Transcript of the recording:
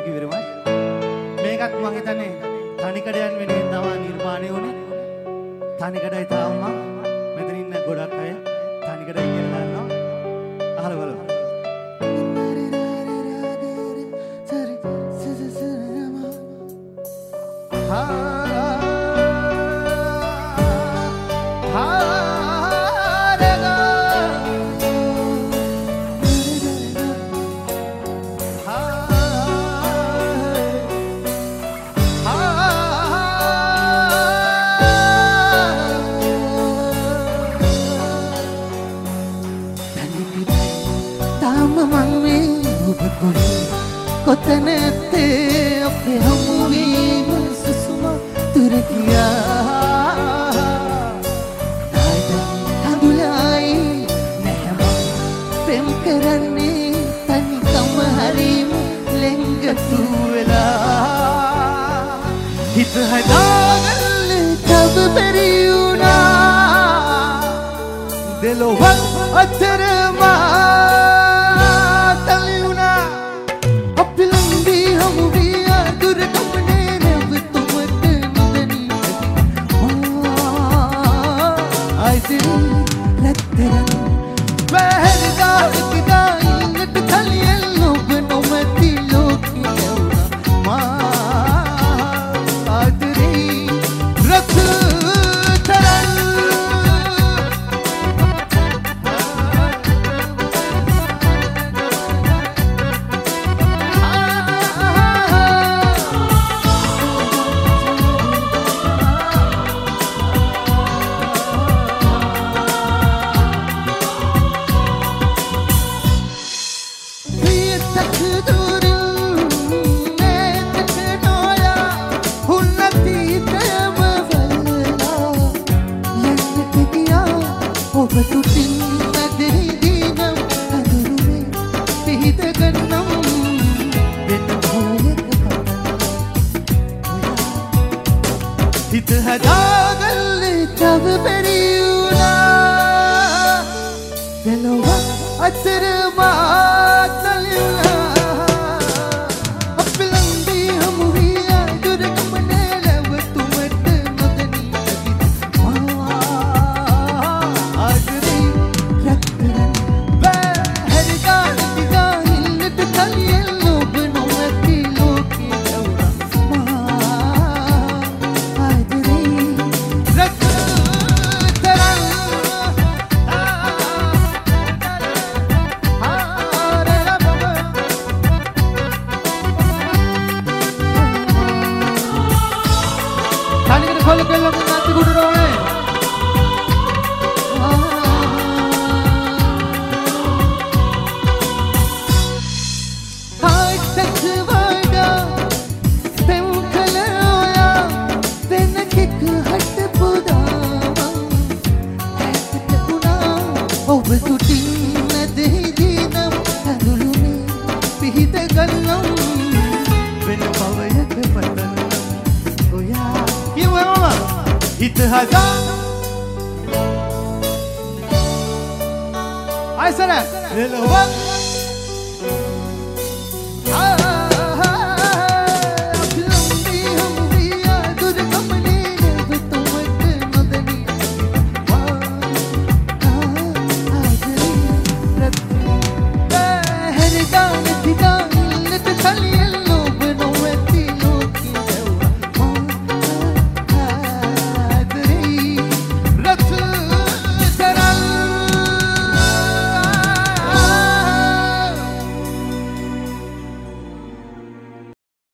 thank you very much. මේකත් මම හිතන්නේ තනිකඩයන් වෙනුවෙන් තමයි නිර්මාණය වුනේ. තනිකඩයි තාම මෙතන ඉන්න ගොඩක් අය තනිකඩයි කියලා දන්නවා. අහලා බලමු. කොතනත්තේ අපේ හමුවීම සුසුම තුර ගියා හඳුලායි නැහැම ප්‍රේම කරන්නේ තනිකම හරීම ලෙංගතු වෙලා හිත හදාගන්න තව බැරි වුණා දෙලොවක් අතරමා හිත හදාගන්න තව බැරි වුණා දෙලොවක් අතරමා තලියුණා අපි ළඟදී හමු වී දුර ගමනේ ලැබතුමට නොදැනී ආදරේ රැක්කරන් බැහැරි ගානට ගින්නට කලියෙන් ඔබ නොමැති ලෝකේ Kalau kalau nanti gue dorong Hai tak wada tem kalaya benakik hat pudawa hat puna ob tutin nade dinam hadulune pihita gallam ben pawayak patan oya හිත හදා අයිසර එළවක්